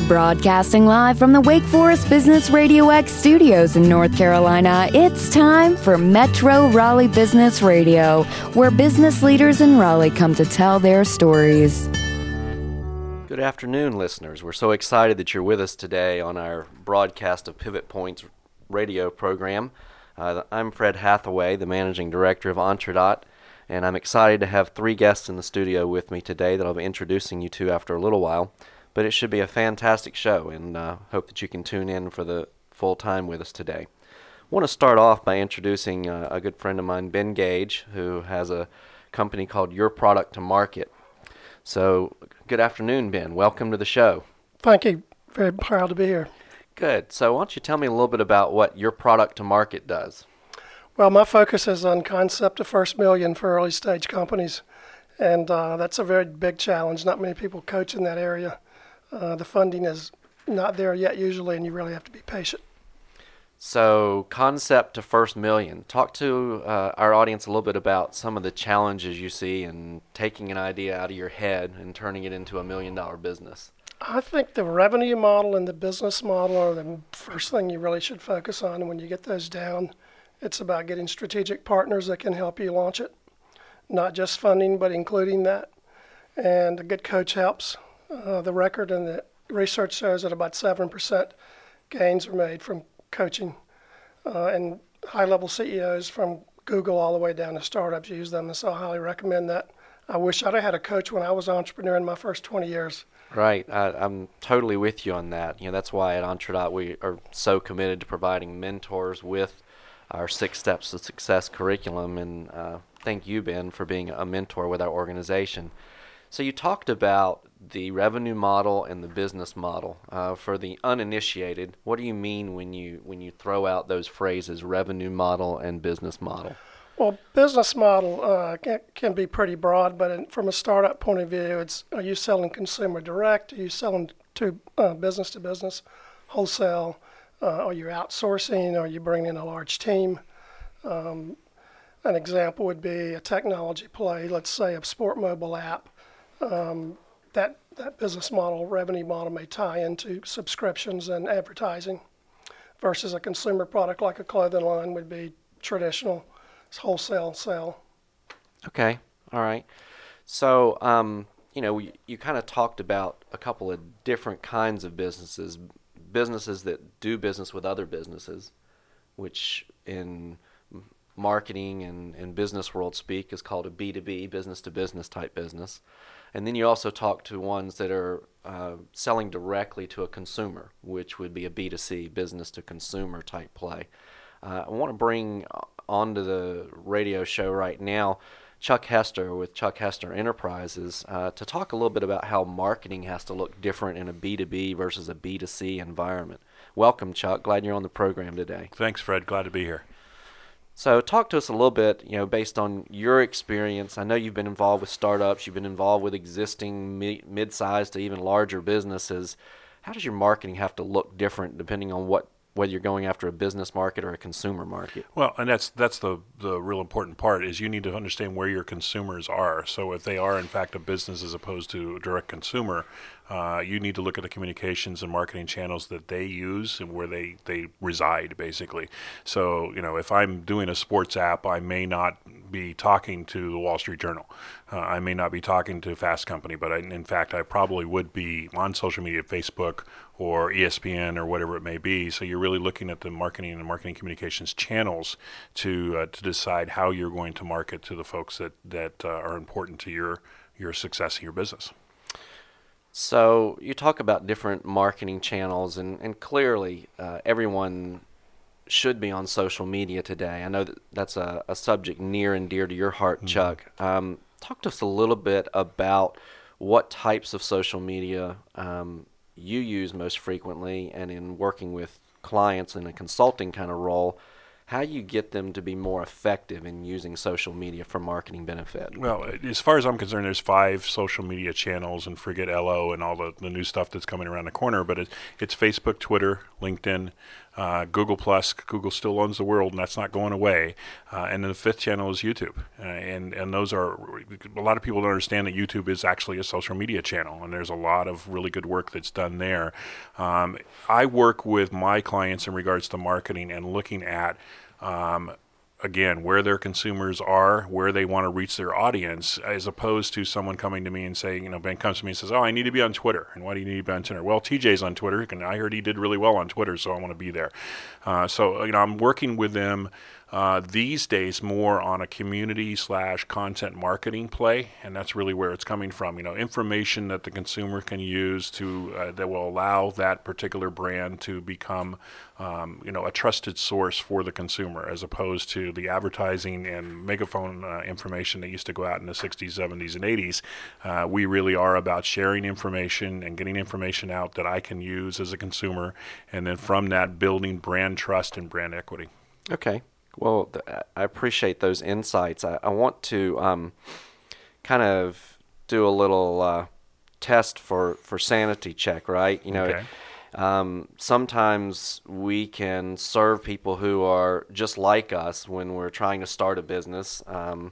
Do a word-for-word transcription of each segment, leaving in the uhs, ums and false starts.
Broadcasting live from the Wake Forest Business Radio X studios in North Carolina, it's time for Metro Raleigh Business Radio, where business leaders in Raleigh come to tell their stories. Good afternoon, listeners. We're so excited that you're with us today on our broadcast of Pivot Points radio program. Uh, I'm Fred Hathaway, the Managing Director of Entradot, and I'm excited to have three guests in the studio with me today that I'll be introducing you to after a little while. But it should be a fantastic show, and uh, hope that you can tune in for the full time with us today. I want to start off by introducing uh, a good friend of mine, Ben Gage, who has a company called Your Product to Market. So, good afternoon, Ben. Welcome to the show. Thank you. Very proud to be here. Good. So, why don't you tell me a little bit about what Your Product to Market does? Well, my focus is on concept to first million for early stage companies, and uh, that's a very big challenge. Not many people coach in that area. Uh, the funding is not there yet usually, and you really have to be patient. So, concept to first million. Talk to uh, our audience a little bit about some of the challenges you see in taking an idea out of your head and turning it into a million dollar business. I think the revenue model and the business model are the first thing you really should focus on. And when you get those down, it's about getting strategic partners that can help you launch it. Not just funding, but including that. And a good coach helps. Uh, the record and the research shows that about seven percent gains are made from coaching. Uh, and high-level C E Os from Google all the way down to startups use them, and so I highly recommend that. I wish I'd have had a coach when I was an entrepreneur in my first twenty years. Right. I, I'm totally with you on that. You know, that's why at Entradot we are so committed to providing mentors with our Six Steps to Success curriculum, and uh, thank you, Ben, for being a mentor with our organization. So you talked about the revenue model and the business model. Uh, for the uninitiated, what do you mean when you when you throw out those phrases, revenue model and business model? Well, business model uh, can, can be pretty broad, but in, from a startup point of view, it's are you selling consumer direct? Are you selling to uh, business to business, wholesale? Uh, are you outsourcing? Are you bringing in a large team? Um, an example would be a technology play, let's say a sport mobile app. Um, that that business model, revenue model may tie into subscriptions and advertising versus a consumer product like a clothing line would be traditional wholesale sale. Okay. All right. So, um, you know, we, you kind of talked about a couple of different kinds of businesses, businesses that do business with other businesses, which in marketing and, and business world speak is called a B two B, business to business type business. And then you also talk to ones that are uh, selling directly to a consumer, which would be a B two C, business to consumer type play. Uh, I want to bring onto the radio show right now Chuck Hester with Chuck Hester Enterprises uh, to talk a little bit about how marketing has to look different in a B two B versus a B two C environment. Welcome, Chuck. Glad you're on the program today. Thanks, Fred. Glad to be here. So talk to us a little bit, you know, based on your experience. I know you've been involved with startups. You've been involved with existing mi- mid-sized to even larger businesses. How does your marketing have to look different depending on what whether you're going after a business market or a consumer market? Well, and that's that's the, the real important part is you need to understand where your consumers are. So if they are, in fact, a business as opposed to a direct consumer, uh, you need to look at the communications and marketing channels that they use and where they, they reside, basically. So, you know, if I'm doing a sports app, I may not be talking to the Wall Street Journal. Uh, I may not be talking to Fast Company, but I, in fact, I probably would be on social media, Facebook or E S P N or whatever it may be. So you're really looking at the marketing and marketing communications channels to uh, to decide how you're going to market to the folks that, that uh, are important to your, your success in your business. So you talk about different marketing channels, and, and clearly uh, everyone should be on social media today. I know that that's a, a subject near and dear to your heart, mm-hmm. Chuck. Um, talk to us a little bit about what types of social media um, you use most frequently, and in working with clients in a consulting kind of role, how you get them to be more effective in using social media for marketing benefit. Well, as far as I'm concerned, there's five social media channels, and forget L O and all the, the new stuff that's coming around the corner, but it, it's Facebook, Twitter, LinkedIn, uh, Google Plus. Google still owns the world, and that's not going away. Uh, and then the fifth channel is YouTube. Uh, and, and those are, a lot of people don't understand that YouTube is actually a social media channel, and there's a lot of really good work that's done there. Um, I work with my clients in regards to marketing and looking at Um, again, where their consumers are, where they want to reach their audience, as opposed to someone coming to me and saying, you know, Ben comes to me and says, oh, I need to be on Twitter. And why do you need to be on Twitter? Well, T J's on Twitter, and I heard he did really well on Twitter, so I want to be there. Uh, so, you know, I'm working with them uh, these days more on a community slash content marketing play, and that's really where it's coming from. You know, information that the consumer can use to uh, that will allow that particular brand to become, um, you know, a trusted source for the consumer, as opposed to the advertising and megaphone uh, information that used to go out in the sixties, seventies, and eighties. Uh, we really are about sharing information and getting information out that I can use as a consumer, and then from that building brand trust and brand equity. Okay. Well, th- I appreciate those insights. I, I want to um, kind of do a little uh, test for, for sanity check, right? You know, Okay. um, sometimes we can serve people who are just like us when we're trying to start a business, um,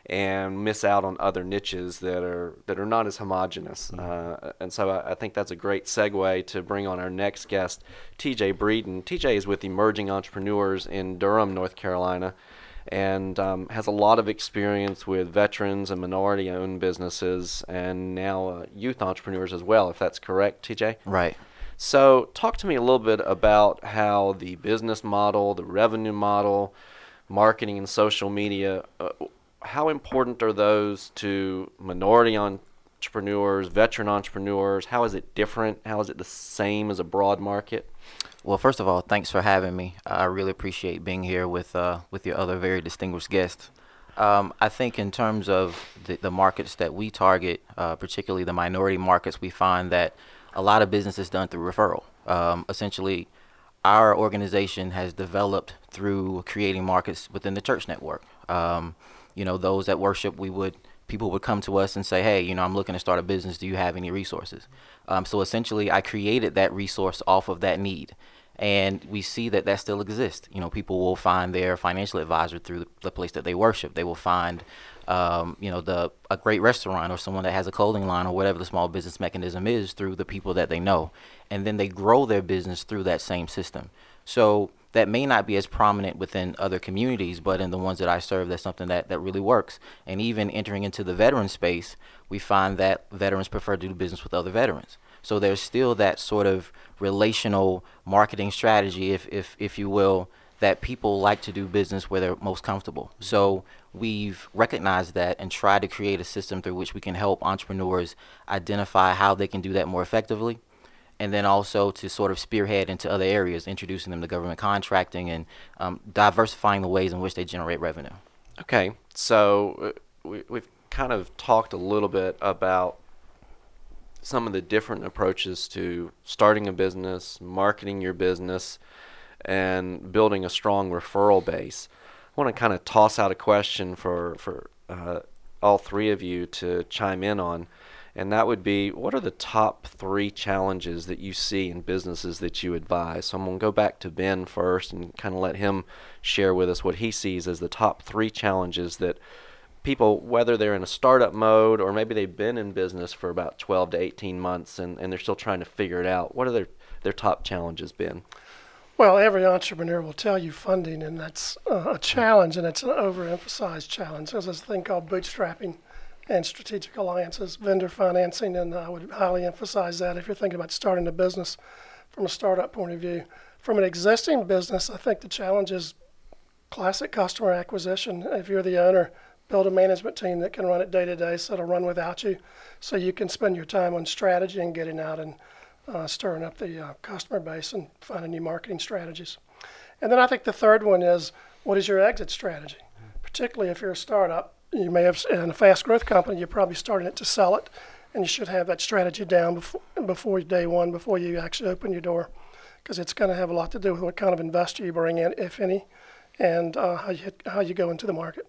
and miss out on other niches that are that are not as homogenous. Mm-hmm. Uh, and so I, I think that's a great segue to bring on our next guest, T J Breeden. T J is with Emerging Entrepreneurs in Durham, North Carolina, and um, has a lot of experience with veterans and minority-owned businesses, and now uh, youth entrepreneurs as well, if that's correct, T J? Right. So talk to me a little bit about how the business model, the revenue model, marketing and social media, uh, how important are those to minority entrepreneurs, veteran entrepreneurs? How is it different? How is it the same as a broad market? Well, first of all, thanks for having me. I really appreciate being here with uh, with your other very distinguished guests. Um, I think in terms of the, the markets that we target, uh, particularly the minority markets, we find that a lot of business is done through referral. Um, essentially, our organization has developed through creating markets within the church network. Um, you know, those that worship, we would people would come to us and say, hey, you know, I'm looking to start a business. Do you have any resources? Um, so essentially, I created that resource off of that need. And we see that that still exists. You know, people will find their financial advisor through the, the place that they worship. They will find, um, you know, the a great restaurant or someone that has a clothing line or whatever the small business mechanism is through the people that they know. And then they grow their business through that same system. So that may not be as prominent within other communities, but in the ones that I serve, that's something that, that really works. And even entering into the veteran space, we find that veterans prefer to do business with other veterans. So there's still that sort of relational marketing strategy, if if if you will, that people like to do business where they're most comfortable. So we've recognized that and tried to create a system through which we can help entrepreneurs identify how they can do that more effectively, and then also to sort of spearhead into other areas, introducing them to government contracting and um, diversifying the ways in which they generate revenue. Okay, so uh, we, we've kind of talked a little bit about some of the different approaches to starting a business, marketing your business, and building a strong referral base. I want to kind of toss out a question for, for uh, all three of you to chime in on, and that would be, what are the top three challenges that you see in businesses that you advise? So I'm going to go back to Ben first and kind of let him share with us what he sees as the top three challenges that people, whether they're in a startup mode or maybe they've been in business for about twelve to eighteen months and, and they're still trying to figure it out. What are their, their top challenges, Ben? Well, every entrepreneur will tell you funding, and that's uh, a challenge, and it's an overemphasized challenge. There's this thing called bootstrapping and strategic alliances, vendor financing, and I would highly emphasize that if you're thinking about starting a business from a startup point of view. From an existing business, I think the challenge is classic customer acquisition. If you're the owner, build a management team that can run it day to day, so it'll run without you, so you can spend your time on strategy and getting out and uh, stirring up the uh, customer base and finding new marketing strategies. And then I think the third one is, what is your exit strategy? Particularly if you're a startup, you may have, in a fast growth company, you're probably starting it to sell it, and you should have that strategy down before, before day one, before you actually open your door, because it's going to have a lot to do with what kind of investor you bring in, if any, and uh, how you how you go into the market.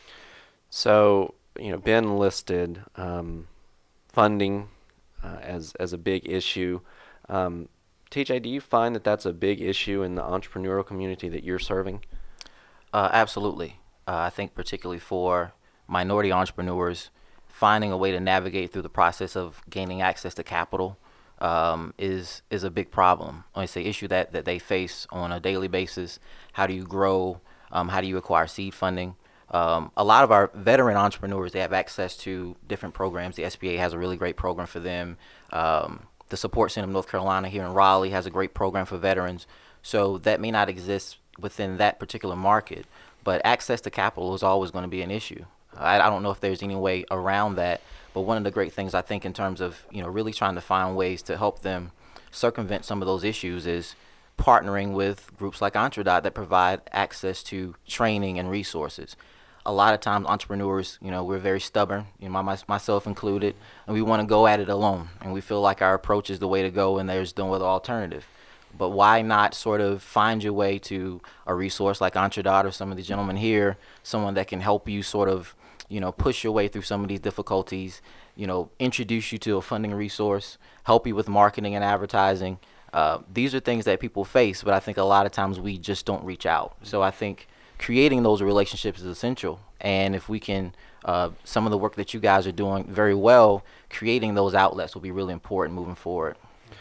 So, you know, Ben listed um, funding uh, as as a big issue. Um, T J, do you find that that's a big issue in the entrepreneurial community that you're serving? Uh, absolutely. Uh, I think particularly for minority entrepreneurs, finding a way to navigate through the process of gaining access to capital um, is is a big problem. It's an issue that, that they face on a daily basis. How do you grow? Um, how do you acquire seed funding? Um, a lot of our veteran entrepreneurs, they have access to different programs. The S B A has a really great program for them. Um, the Support Center of North Carolina here in Raleigh has a great program for veterans. So that may not exist within that particular market, but access to capital is always going to be an issue. I, I don't know if there's any way around that, but one of the great things I think in terms of, you know, really trying to find ways to help them circumvent some of those issues is partnering with groups like Entradot that provide access to training and resources. A lot of times entrepreneurs, you know, we're very stubborn, you know, my, myself included, and we want to go at it alone, and we feel like our approach is the way to go and there's no other alternative. But why not sort of find your way to a resource like Entradot or some of the gentlemen here, someone that can help you sort of, you know, push your way through some of these difficulties, you know, introduce you to a funding resource, help you with marketing and advertising. Uh, these are things that people face, but I think a lot of times we just don't reach out. So I think creating those relationships is essential. And if we can, uh, some of the work that you guys are doing very well, creating those outlets will be really important moving forward.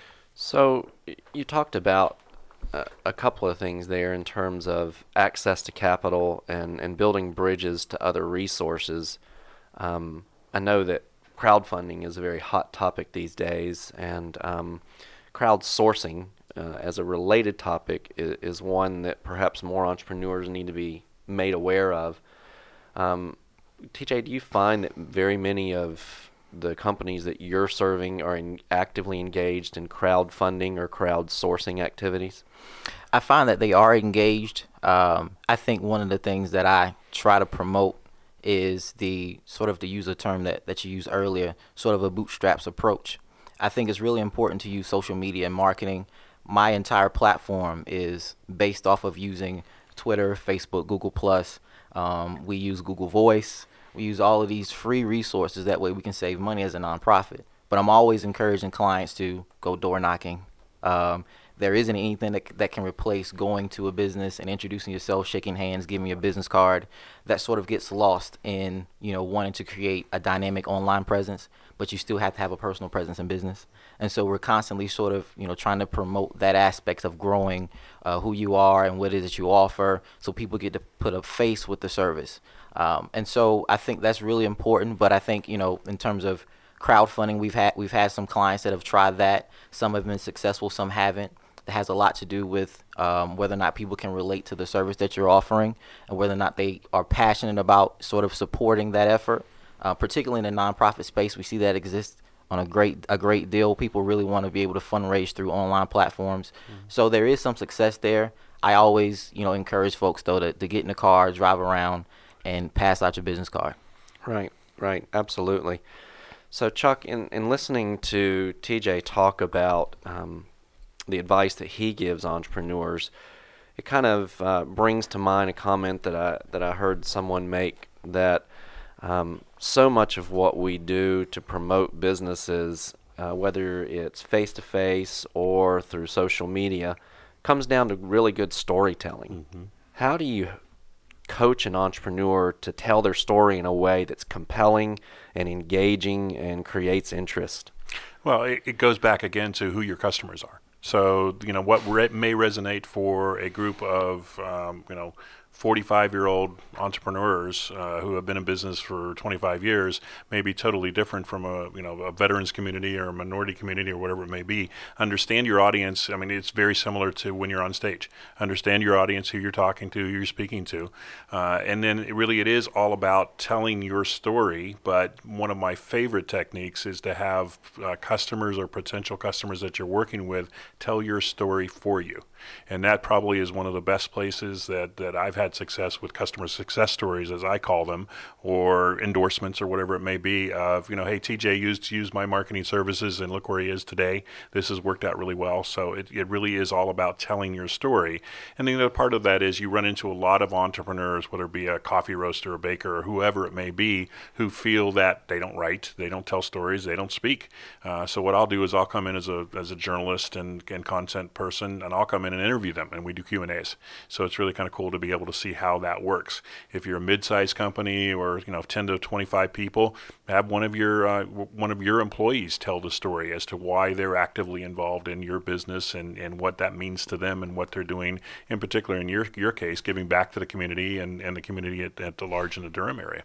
So you talked about uh, a couple of things there in terms of access to capital and, and building bridges to other resources. Um, I know that crowdfunding is a very hot topic these days, and um, crowdsourcing uh, as a related topic is, is one that perhaps more entrepreneurs need to be made aware of. Um, T J, do you find that very many of the companies that you're serving are in actively engaged in crowdfunding or crowdsourcing activities? I find that they are engaged. Um, I think one of the things that I try to promote is the sort of, to use a term that, that you used earlier, sort of a bootstraps approach. I think it's really important to use social media and marketing. My entire platform is based off of using Twitter, Facebook, Google Plus. Um, we use Google Voice. We use all of these free resources. That way we can save money as a nonprofit. But I'm always encouraging clients to go door knocking. Um, there isn't anything that, that can replace going to a business and introducing yourself, shaking hands, giving your business card. That sort of gets lost in, you know, wanting to create a dynamic online presence, but you still have to have a personal presence in business. And so we're constantly sort of, you know, trying to promote that aspect of growing uh, who you are and what it is that you offer, so people get to put a face with the service. Um, and so I think that's really important. But I think, you know, in terms of crowdfunding, we've had we've had some clients that have tried that. Some have been successful, some haven't. It has a lot to do with um, whether or not people can relate to the service that you're offering and whether or not they are passionate about sort of supporting that effort. Uh, particularly in the nonprofit space, we see that exists on a great a great deal. People really want to be able to fundraise through online platforms. Mm-hmm. So there is some success there. I always, you know, encourage folks, though, to, to get in the car, drive around, and pass out your business card. Right, right, absolutely. So Chuck, in, in listening to T J talk about um, the advice that he gives entrepreneurs, it kind of uh, brings to mind a comment that I that I heard someone make, that um, so much of what we do to promote businesses, uh, whether it's face-to-face or through social media, comes down to really good storytelling. Mm-hmm. How do you coach an entrepreneur to tell their story in a way that's compelling and engaging and creates interest? Well, it, it goes back again to who your customers are. So, you know, what re- may resonate for a group of, um, you know, forty-five-year-old entrepreneurs uh, who have been in business for twenty-five years may be totally different from a, you know, a veterans community or a minority community or whatever it may be. Understand your audience. I mean, it's very similar to when you're on stage. Understand your audience, who you're talking to, who you're speaking to. Uh, and then it really it is all about telling your story. But one of my favorite techniques is to have uh, customers or potential customers that you're working with tell your story for you. And that probably is one of the best places that, that I've had had success with customer success stories, as I call them, or endorsements or whatever it may be of, you know, hey, T J used used my marketing services and look where he is today. This has worked out really well. So it, it really is all about telling your story. And the other part of that is you run into a lot of entrepreneurs, whether it be a coffee roaster, a baker, or whoever it may be, who feel that they don't write, they don't tell stories, they don't speak. Uh, so what I'll do is I'll come in as a as a journalist and, and content person, and I'll come in and interview them, and we do Q and A's. So it's really kind of cool to be able to see how that works. If you're a mid-sized company or, you know, ten to twenty-five people, have one of your uh, one of your employees tell the story as to why they're actively involved in your business and, and what that means to them and what they're doing, in particular in your your case, giving back to the community and, and the community at, at the large in the Durham area.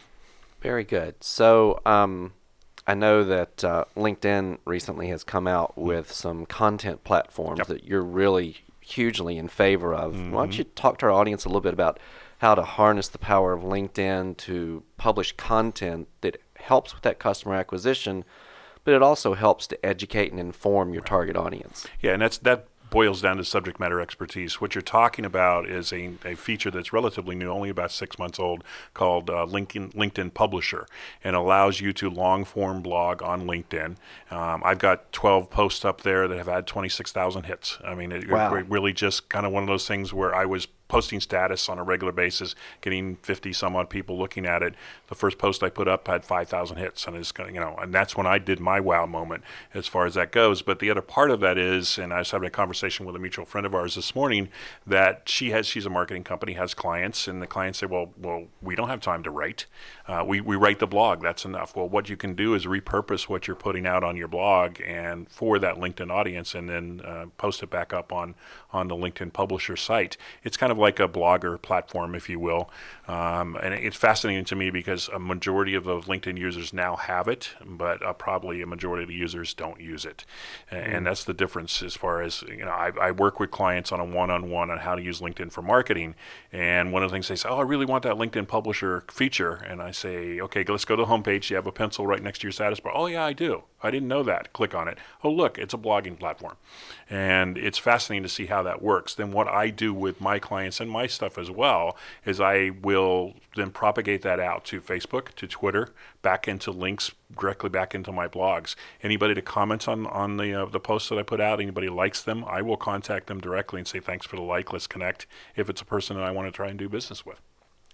Very good. So um, I know that uh, LinkedIn recently has come out with some content platforms Yep. that you're really hugely in favor of. Mm-hmm. Why don't you talk to our audience a little bit about how to harness the power of LinkedIn to publish content that helps with that customer acquisition, but it also helps to educate and inform your target audience? Yeah, and that's that boils down to subject matter expertise. What you're talking about is a, a feature that's relatively new, only about six months old, called uh, LinkedIn, LinkedIn Publisher, and allows you to long-form blog on LinkedIn. Um, I've got twelve posts up there that have had twenty-six thousand hits. I mean, it, Wow. it really just kind of one of those things where I was posting status on a regular basis, getting fifty some odd people looking at it. The first post I put up had five thousand hits, and it's you know, and that's when I did my wow moment as far as that goes. But the other part of that is, and I was having a conversation with a mutual friend of ours this morning, that she has she's a marketing company, has clients, and the clients say, well, well, we don't have time to write. Uh, we we write the blog, that's enough. Well, what you can do is repurpose what you're putting out on your blog and for that LinkedIn audience, and then uh, post it back up on on the LinkedIn Publisher site. It's kind of like a blogger platform, if you will. Um, and it's fascinating to me because a majority of those LinkedIn users now have it, but uh, probably a majority of the users don't use it. And, mm. and that's the difference as far as, you know, I, I work with clients on a one-on-one on how to use LinkedIn for marketing. And one of the things they say, oh, I really want that LinkedIn Publisher feature. And I say, okay, let's go to the homepage. You have a pencil right next to your status bar. Oh, yeah, I do. I didn't know that. Click on it. Oh, look, it's a blogging platform. And it's fascinating to see how that works. Then what I do with my clients and my stuff as well is I will then propagate that out to Facebook, to Twitter, back into links directly back into my blogs. Anybody that comments on, on the uh, the posts that I put out, anybody likes them, I will contact them directly and say, thanks for the like, let's connect, if it's a person that I want to try and do business with.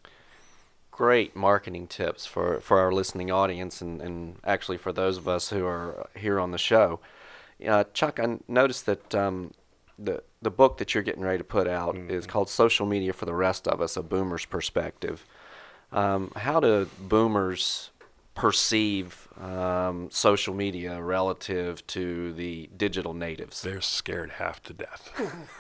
Great marketing tips for, for our listening audience and, and actually for those of us who are here on the show. Uh, Chuck, I noticed that um, the the book that you're getting ready to put out mm-hmm. is called Social Media for the Rest of Us, A Boomer's Perspective. Um, how do boomers perceive um, social media relative to the digital natives? They're scared half to death.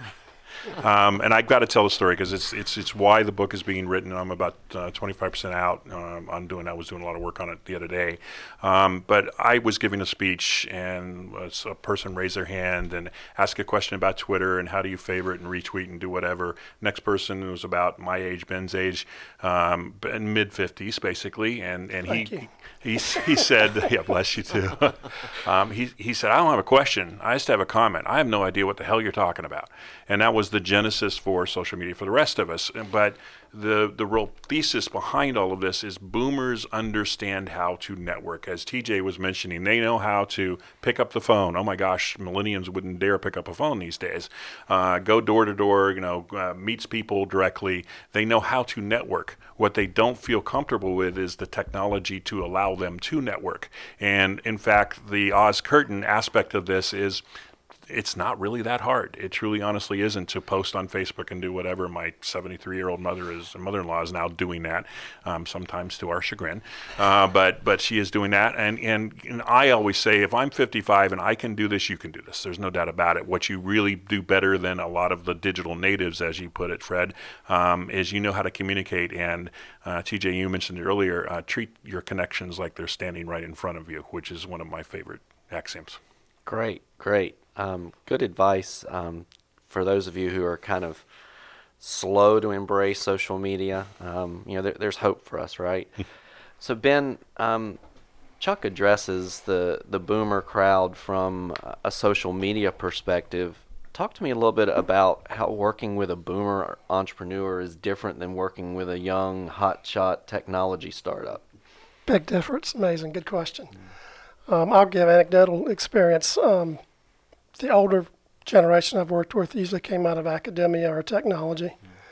Um, and I've got to tell the story because it's it's it's why the book is being written. I'm about uh, twenty-five percent out um, on doing. I was doing a lot of work on it the other day, um, but I was giving a speech and a person raised their hand and asked a question about Twitter and how do you favorite and retweet and do whatever. Next person was about my age, Ben's age, um, mid fifties basically, and and Thank he. you. He he said, yeah, bless you too. um, he he said, I don't have a question. I just have a comment. I have no idea what the hell you're talking about. And that was the genesis for social media for the rest of us. But the the real thesis behind all of this is boomers understand how to network. As T J was mentioning, they know how to pick up the phone. Oh my gosh, millennials wouldn't dare pick up a phone these days. Uh, go door to door, you know, uh, meets people directly. They know how to network. What they don't feel comfortable with is the technology to allow them to network. And in fact, the Oz Curtain aspect of this is it's not really that hard. It truly honestly isn't to post on Facebook and do whatever. My seventy-three-year-old mother is, mother-in-law is now doing that, um, sometimes to our chagrin. Uh, but but she is doing that. And, and, and I always say, if I'm fifty-five and I can do this, you can do this. There's no doubt about it. What you really do better than a lot of the digital natives, as you put it, Fred, um, is you know how to communicate. And uh, T J, you mentioned earlier, uh, treat your connections like they're standing right in front of you, which is one of my favorite axioms. Great, great. Um, good advice um, for those of you who are kind of slow to embrace social media. Um, you know, there, there's hope for us, right? So, Ben, um, Chuck addresses the, the boomer crowd from a social media perspective. talk to me a little bit about how working with a boomer entrepreneur is different than working with a young, hotshot technology startup. Big difference. Amazing. Good question. Um, I'll give anecdotal experience. Um, the older generation I've worked with usually came out of academia or technology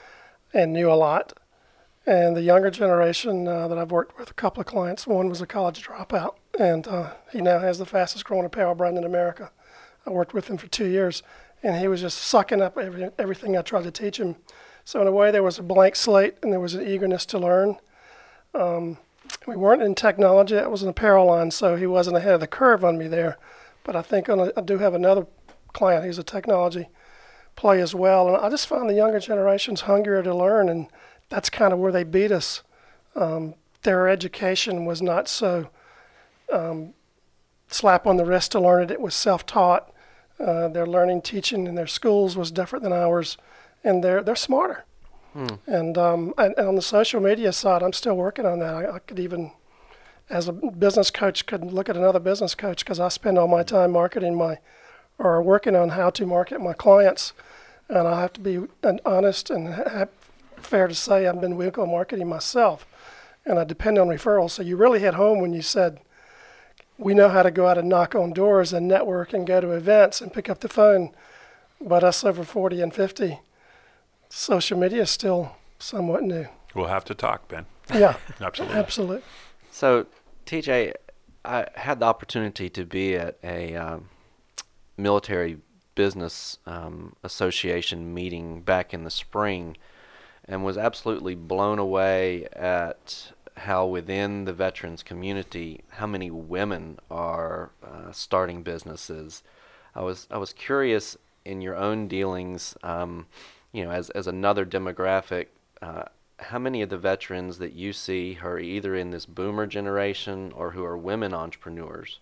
and knew a lot. And the younger generation uh, that I've worked with, a couple of clients, one was a college dropout, and uh, he now has the fastest growing apparel brand in America. I worked with him for two years, and he was just sucking up every, everything I tried to teach him. So in a way, there was a blank slate, and there was an eagerness to learn. Um, we weren't in technology. It was an apparel line, so he wasn't ahead of the curve on me there. But I think on a, I do have another client. He's a technology play as well. And I just find the younger generation's hungrier to learn, and that's kind of where they beat us. Um, their education was not so um, slap on the wrist to learn it. It was self-taught. Uh, their learning, teaching in their schools was different than ours, and they're they're smarter. Hmm. And, um, and, and on the social media side, I'm still working on that. I, I could even, as a business coach, could look at another business coach, because I spend all my time marketing my, or working on how to market my clients, and I have to be an honest and ha- fair to say I've been vehicle marketing myself, and I depend on referrals. So you really hit home when you said we know how to go out and knock on doors and network and go to events and pick up the phone, but us over forty and fifty, social media is still somewhat new. We'll have to talk, Ben. Yeah, Absolutely. absolutely. So, T J, I had the opportunity to be at a um, military business um, association meeting back in the spring, and was absolutely blown away at how within the veterans community, how many women are uh, starting businesses. I was I was curious in your own dealings, um, you know, as as another demographic, uh, how many of the veterans that you see are either in this boomer generation or who are women entrepreneurs?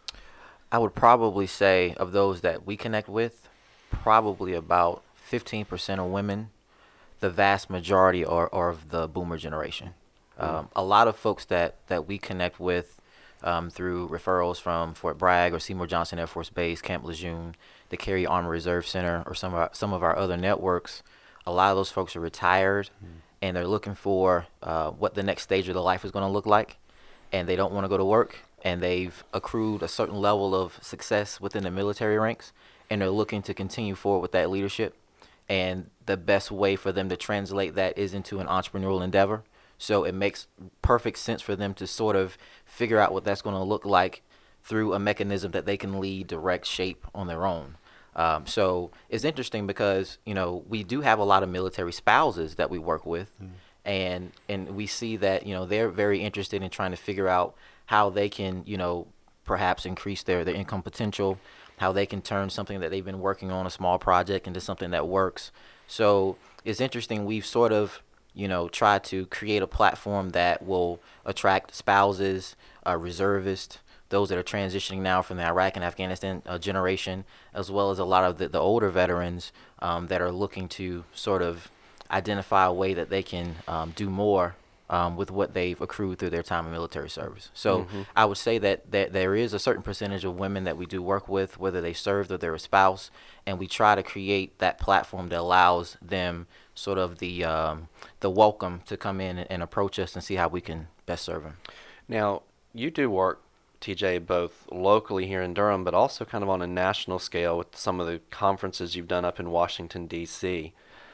I would probably say of those that we connect with, probably about fifteen percent are women. The vast majority are, are of the boomer generation. Um, a lot of folks that, that we connect with um, through referrals from Fort Bragg or Seymour Johnson Air Force Base, Camp Lejeune, the Cary Army Reserve Center, or some of our, some of our other networks, a lot of those folks are retired, mm. and they're looking for uh, what the next stage of their life is going to look like, and they don't want to go to work, and they've accrued a certain level of success within the military ranks, and they're looking to continue forward with that leadership. And the best way for them to translate that is into an entrepreneurial endeavor. So it makes perfect sense for them to sort of figure out what that's going to look like through a mechanism that they can lead, direct, shape on their own. Um, so it's interesting because, you know, we do have a lot of military spouses that we work with, mm. and and we see that, you know, they're very interested in trying to figure out how they can, you know, perhaps increase their, their income potential, how they can turn something that they've been working on, a small project, into something that works. So it's interesting. We've sort of, you know, tried to create a platform that will attract spouses, uh, reservists, those that are transitioning now from the Iraq and Afghanistan uh, generation, as well as a lot of the, the older veterans um, that are looking to sort of identify a way that they can um, do more Um, with what they've accrued through their time in military service. So mm-hmm. I would say that, that there is a certain percentage of women that we do work with, whether they served or they're a spouse, and we try to create that platform that allows them sort of the um, the welcome to come in and, and approach us and see how we can best serve them. Now, you do work, T J, both locally here in Durham, but also kind of on a national scale with some of the conferences you've done up in Washington, D C.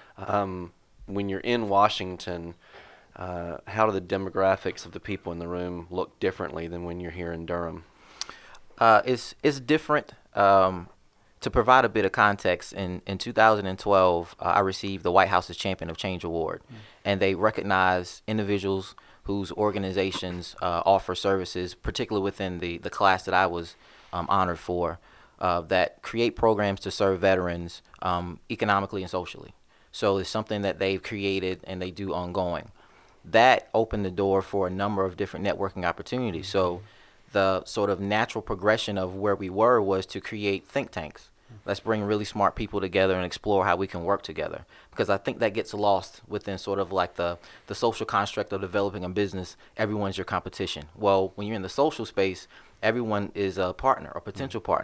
Um, when you're in Washington, Uh, how do the demographics of the people in the room look differently than when you're here in Durham? Uh, it's it's different. Um, to provide a bit of context, in, in two thousand twelve, uh, I received the White House's Champion of Change Award, mm. and they recognize individuals whose organizations uh, offer services, particularly within the, the class that I was um, honored for, uh, that create programs to serve veterans um, economically and socially. So it's something that they've created and they do ongoing. That opened the door for a number of different networking opportunities. So the sort of natural progression of where we were was to create think tanks. Let's bring really smart people together and explore how we can work together. Because I think that gets lost within sort of like the, the social construct of developing a business. Everyone's your competition. Well, when you're in the social space, everyone is a partner, a potential partner.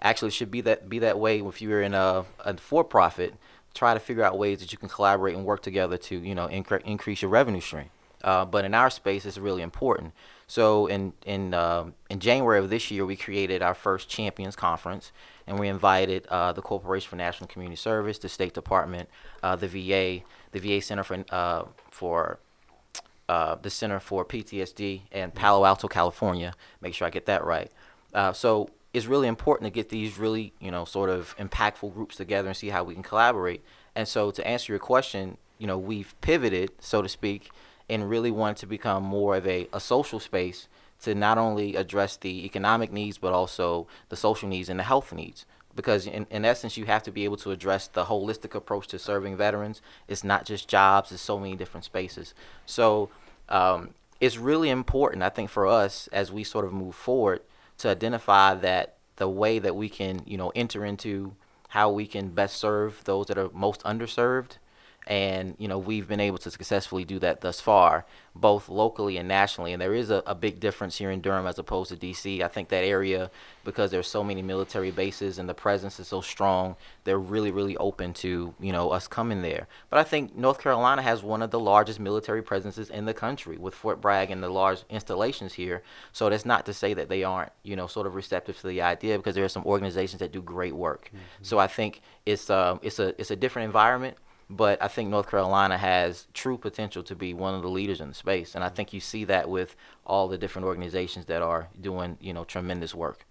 actually should be that be that way if you're in a, a for-profit. Try to figure out ways that you can collaborate and work together to, you know, incre- increase your revenue stream. Uh, but in our space, it's really important. So in in um, in January of this year, we created our first Champions Conference, and we invited uh, the Corporation for National Community Service, the State Department, uh, the V A, the V A Center for uh, for uh, the Center for P T S D, and Palo Alto, California. Make sure I get that right. Uh, so it's really important to get these really, you know, sort of impactful groups together and see how we can collaborate. And so to answer your question, you know, we've pivoted, so to speak, and really want to become more of a, a social space to not only address the economic needs, but also the social needs and the health needs. Because in, in essence, you have to be able to address the holistic approach to serving veterans. It's not just jobs, it's so many different spaces. So um, it's really important, I think, for us as we sort of move forward to identify that the way that we can, you know, enter into how we can best serve those that are most underserved. And, you know, we've been able to successfully do that thus far, both locally and nationally. And there is a, a big difference here in Durham as opposed to D C. I think that area, because there's so many military bases and the presence is so strong, they're really, really open to, you know, us coming there. But I think North Carolina has one of the largest military presences in the country with Fort Bragg and the large installations here. So that's not to say that they aren't, you know, sort of receptive to the idea, because there are some organizations that do great work. Mm-hmm. So I think it's, uh, it's a it's a different environment. But I think North Carolina has true potential to be one of the leaders in the space. And I think you see that with all the different organizations that are doing, you know, tremendous work.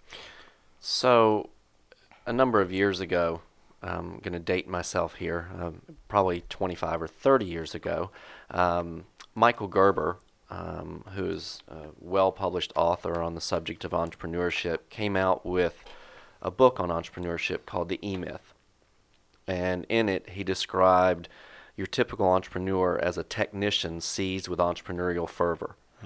So a number of years ago, I'm going to date myself here, um, probably twenty-five or thirty years ago, um, Michael Gerber, um, who's a well-published author on the subject of entrepreneurship, came out with a book on entrepreneurship called The E-Myth. And in it, he described your typical entrepreneur as a technician seized with entrepreneurial fervor. Hmm.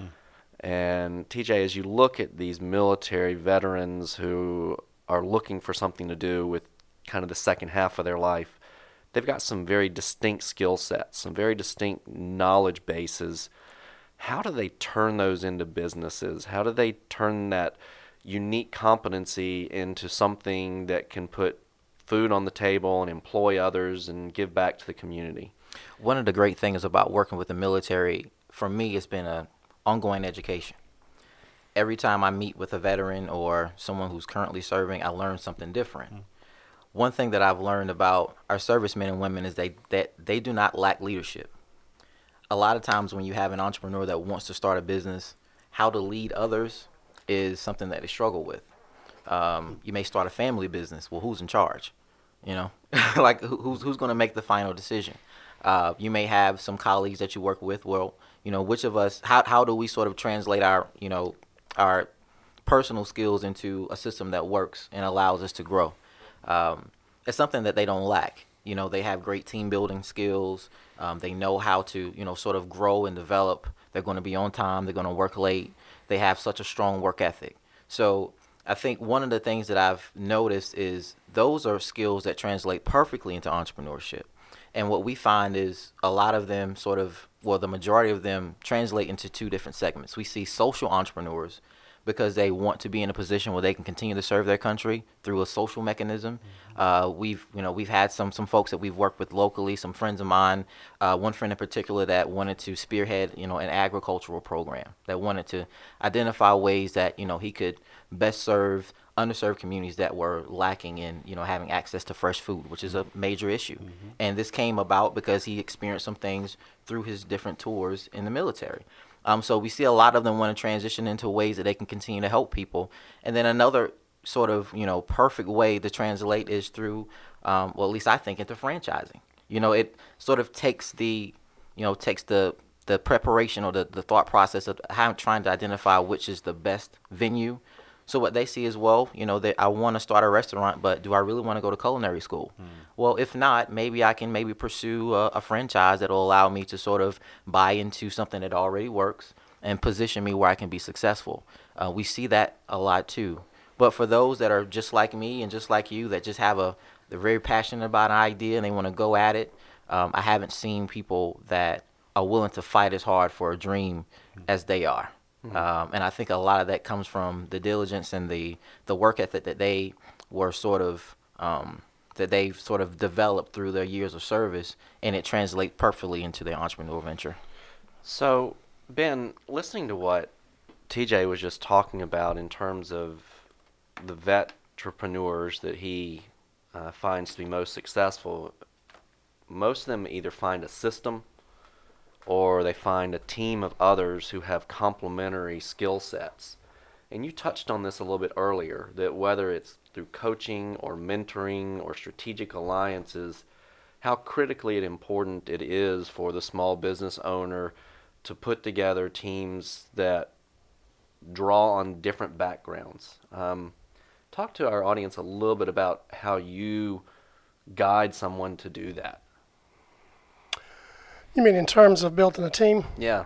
And T J, as you look at these military veterans who are looking for something to do with kind of the second half of their life, they've got some very distinct skill sets, some very distinct knowledge bases. How do they turn those into businesses? How do they turn that unique competency into something that can put food on the table and employ others and give back to the community? One of the great things about working with the military, for me, it's been an ongoing education. Every time I meet with a veteran or someone who's currently serving, I learn something different. Mm. One thing that I've learned about our servicemen and women is they that they do not lack leadership. A lot of times when you have an entrepreneur that wants to start a business, how to lead others is something that they struggle with. Um, you may start a family business. Well, who's in charge? You know, like who, who's who's going to make the final decision? Uh, you may have some colleagues that you work with. Well, you know, which of us? How how do we sort of translate our you know our personal skills into a system that works and allows us to grow? Um, it's something that they don't lack. You know, they have great team building skills. Um, they know how to you know sort of grow and develop. They're going to be on time. They're going to work late. They have such a strong work ethic. So I think one of the things that I've noticed is those are skills that translate perfectly into entrepreneurship. And what we find is a lot of them sort of, well, the majority of them translate into two different segments. We see social entrepreneurs because they want to be in a position where they can continue to serve their country through a social mechanism. Mm-hmm. Uh, we've, you know, we've had some some folks that we've worked with locally, some friends of mine, uh, one friend in particular that wanted to spearhead, you know, an agricultural program, that wanted to identify ways that, you know, he could best serve underserved communities that were lacking in, you know, having access to fresh food, which is a major issue. Mm-hmm. And this came about because he experienced some things through his different tours in the military. Um, so we see a lot of them want to transition into ways that they can continue to help people. And then another sort of, you know, perfect way to translate is through, um, well, at least I think, into franchising. You know, it sort of takes the, you know, takes the the preparation or the, the thought process of how I'm trying to identify which is the best venue. So what they see is, well, you know, that I want to start a restaurant, but do I really want to go to culinary school? Mm. Well, if not, maybe I can maybe pursue a, a franchise that will allow me to sort of buy into something that already works and position me where I can be successful. Uh, we see that a lot too. But for those that are just like me and just like you, that just have a, they're very passionate about an idea and they want to go at it, um, I haven't seen people that are willing to fight as hard for a dream mm. as they are. Mm-hmm. Um, and I think a lot of that comes from the diligence and the, the work ethic that they were sort of um, that they've sort of developed through their years of service, and it translates perfectly into their entrepreneurial venture. So, Ben, listening to what T J was just talking about in terms of the vet entrepreneurs that he uh, finds to be most successful, most of them either find a system or they find a team of others who have complementary skill sets. And you touched on this a little bit earlier, that whether it's through coaching or mentoring or strategic alliances, how critically important it is for the small business owner to put together teams that draw on different backgrounds. Um, talk to our audience a little bit about how you guide someone to do that. You mean in terms of building a team? Yeah.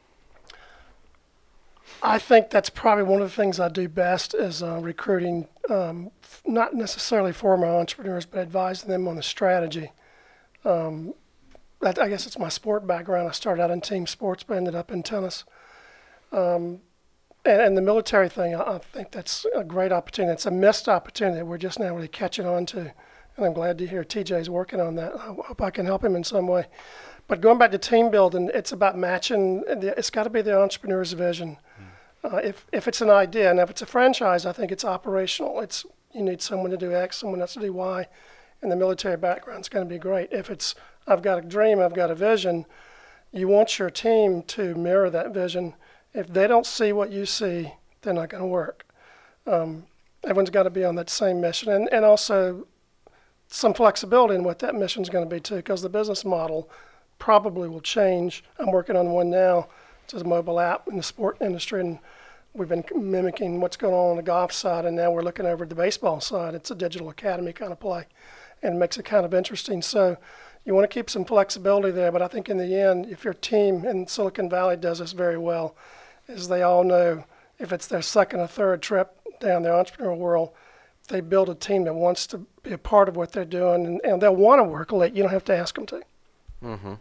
I think that's probably one of the things I do best is uh, recruiting, um, f- not necessarily former entrepreneurs, but advising them on the strategy. Um, that, I guess it's my sport background. I started out in team sports, but ended up in tennis. Um, and, and the military thing, I, I think that's a great opportunity. It's a missed opportunity that we're just now really catching on to. And I'm glad to hear T J's working on that. I hope I can help him in some way. But going back to team building, it's about matching. The, it's got to be the entrepreneur's vision. Uh, if if it's an idea, and if it's a franchise, I think it's operational. It's you need someone to do X, someone else to do Y, and the military background's going to be great. If it's I've got a dream, I've got a vision, you want your team to mirror that vision. If they don't see what you see, they're not going to work. Um, everyone's got to be on that same mission, and, and also some flexibility in what that mission's going to be too, because the business model probably will change. I'm working on one now. It's a mobile app in the sport industry, and we've been mimicking what's going on on the golf side, and now we're looking over at the baseball side. It's a digital academy kind of play, and it makes it kind of interesting. So you want to keep some flexibility there, but I think in the end, if your team in Silicon Valley does this very well, is they all know if it's their second or third trip down the entrepreneurial world, they build a team that wants to be a part of what they're doing, and, and they'll want to work late. You don't have to ask them to. Mm-hmm.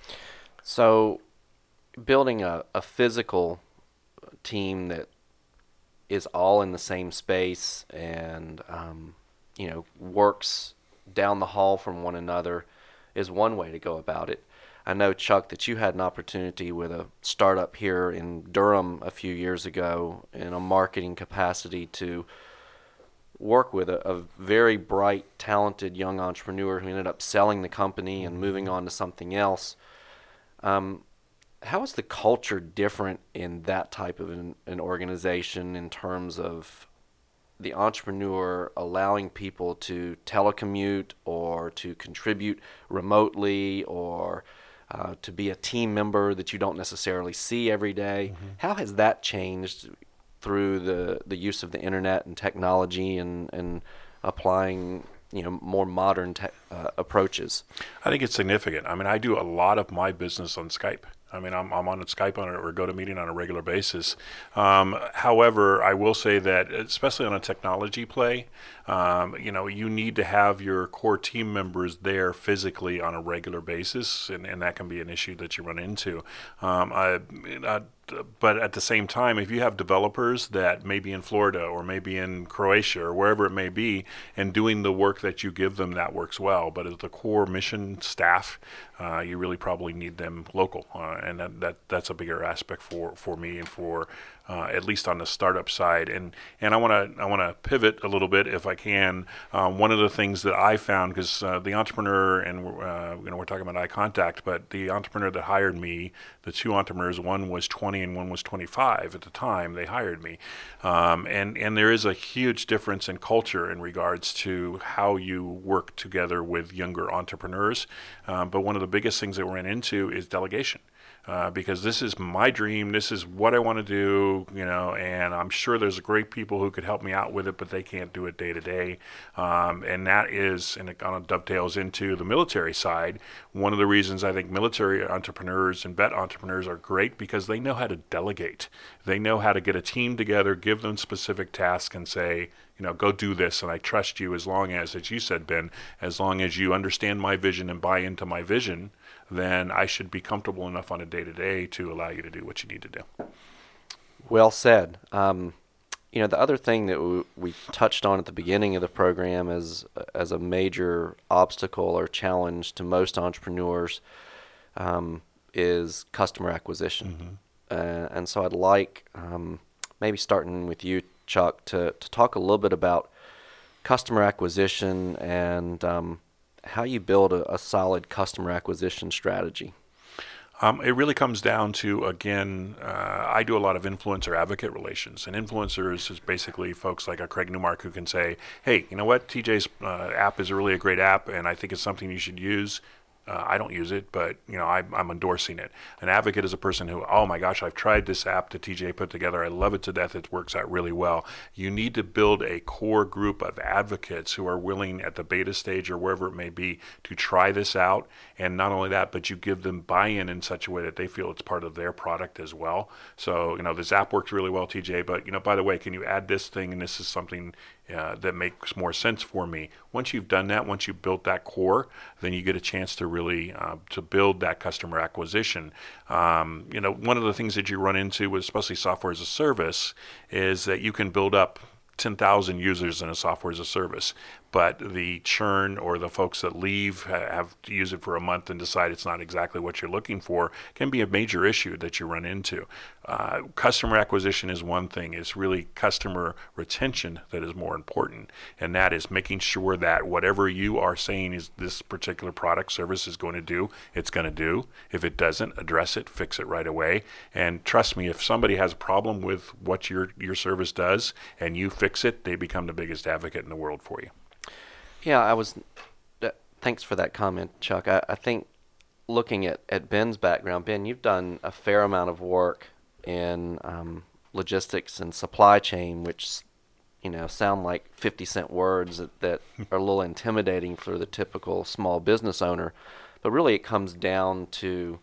So building a, a physical team that is all in the same space and um, you know works down the hall from one another is one way to go about it. I know, Chuck, that you had an opportunity with a startup here in Durham a few years ago in a marketing capacity to work with a, a very bright, talented young entrepreneur who ended up selling the company and moving on to something else. Um, how is the culture different in that type of an, an organization in terms of the entrepreneur allowing people to telecommute or to contribute remotely or uh, to be a team member that you don't necessarily see every day? Mm-hmm. How has that changed through the, the use of the internet and technology and, and applying you know more modern te- uh, approaches? I think it's significant. I mean, I do a lot of my business on Skype. I mean, I'm I'm on Skype on a, or GoToMeeting on a regular basis. Um, however, I will say that, especially on a technology play, um, you know, you need to have your core team members there physically on a regular basis, and, and that can be an issue that you run into. Um, I, I But at the same time, if you have developers that may be in Florida or maybe in Croatia or wherever it may be, and doing the work that you give them, that works well. But as the core mission staff, uh, you really probably need them local, uh, and that, that that's a bigger aspect for, for me and for uh, at least on the startup side. And and I want to I want to pivot a little bit if I can. Um, one of the things that I found, because uh, the entrepreneur, and uh, you know we're talking about eye contact, but the entrepreneur that hired me, the two entrepreneurs, one was twenty and one was twenty-five at the time they hired me, um, and and there is a huge difference in culture in regards to how you work together with younger entrepreneurs. Um, but one of the biggest things that we ran into is delegation. Uh, because this is my dream, this is what I want to do, you know, and I'm sure there's great people who could help me out with it, but they can't do it day to day. Um, and that is, and it kind of dovetails into the military side. One of the reasons I think military entrepreneurs and vet entrepreneurs are great because they know how to delegate. They know how to get a team together, give them specific tasks, and say, you know, go do this, and I trust you as long as, as you said, Ben, as long as you understand my vision and buy into my vision, then I should be comfortable enough on a day-to-day to allow you to do what you need to do. Well said. Um, you know, the other thing that we, we touched on at the beginning of the program as as a major obstacle or challenge to most entrepreneurs um, is customer acquisition. Mm-hmm. Uh, and so I'd like, um, maybe starting with you, Chuck, to, to talk a little bit about customer acquisition and um, how you build a, a solid customer acquisition strategy. Um, it really comes down to, again, uh, I do a lot of influencer advocate relations. And influencers is basically folks like a Craig Newmark who can say, hey, you know what, T J's uh, app is a really a great app, and I think it's something you should use. Uh, I don't use it, but you know I, I'm endorsing it. An advocate is a person who, oh my gosh, I've tried this app that T J put together. I love it to death. It works out really well. You need to build a core group of advocates who are willing at the beta stage or wherever it may be to try this out. And not only that, but you give them buy-in in such a way that they feel it's part of their product as well. So, you know, this app works really well, T J, but, you know, by the way, can you add this thing? And this is something uh, that makes more sense for me. Once you've done that, once you've built that core, then you get a chance to really uh, to build that customer acquisition. Um, you know, one of the things that you run into with especially software as a service is that you can build up ten thousand users in a software as a service, but the churn or the folks that leave have to use it for a month and decide it's not exactly what you're looking for can be a major issue that you run into. Uh, customer acquisition is one thing. It's really customer retention that is more important, and that is making sure that whatever you are saying is this particular product service is going to do, it's going to do. If it doesn't, address it, fix it right away. And trust me, if somebody has a problem with what your your service does and you fix it, they become the biggest advocate in the world for you. Yeah, I was. Uh, thanks for that comment, Chuck. I, I think looking at, at Ben's background, Ben, you've done a fair amount of work in um, logistics and supply chain, which, you know, sound like fifty cent words that, that are a little intimidating for the typical small business owner. But really, it comes down to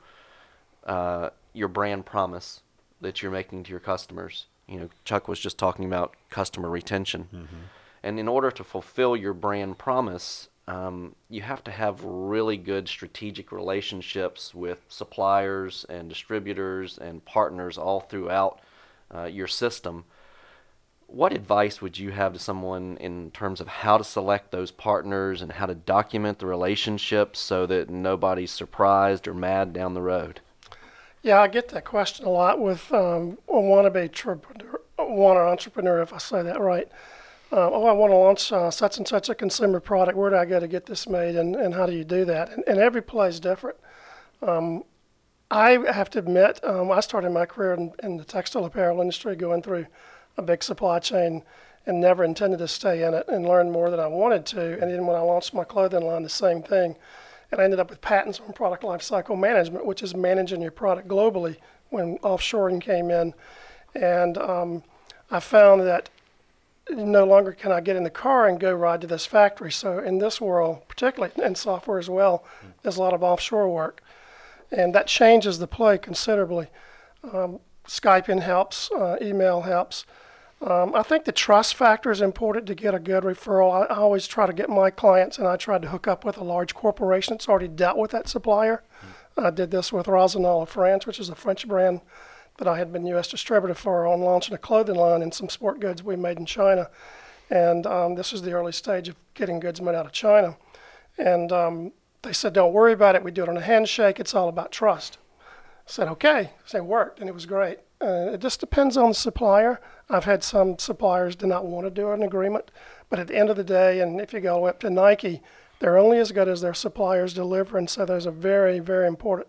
uh, your brand promise that you're making to your customers. You know, Chuck was just talking about customer retention. Mm-hmm. And in order to fulfill your brand promise, um, you have to have really good strategic relationships with suppliers and distributors and partners all throughout uh, your system. What advice would you have to someone in terms of how to select those partners and how to document the relationships so that nobody's surprised or mad down the road? Yeah, I get that question a lot with um, a wannabe entrepreneur, wannabe entrepreneur, if I say that right. Uh, oh, I want to launch uh, such and such a consumer product. Where do I go to get this made, and, and how do you do that? And, and every play is different. Um, I have to admit, um, I started my career in, in the textile apparel industry, going through a big supply chain, and never intended to stay in it and learn more than I wanted to. And then when I launched my clothing line, the same thing. And I ended up with patents on product lifecycle management, which is managing your product globally when offshoring came in. And um, I found that no longer can I get in the car and go ride to this factory. So in this world, particularly in software as well, there's a lot of offshore work. And that changes the play considerably. Um, Skyping helps, uh, email helps. Um, I think the trust factor is important to get a good referral. I, I always try to get my clients, and I tried to hook up with a large corporation that's already dealt with that supplier. Mm. I did this with Rossignol of France, which is a French brand that I had been U S distributor for on launching a clothing line and some sport goods we made in China. And um, this was the early stage of getting goods made out of China. And um, they said, don't worry about it. We do it on a handshake. It's all about trust. I said, okay. So it worked, and it was great. Uh, it just depends on the supplier. I've had some suppliers do not want to do an agreement. But at the end of the day, and if you go up to Nike, they're only as good as their suppliers deliver. And so there's a very, very important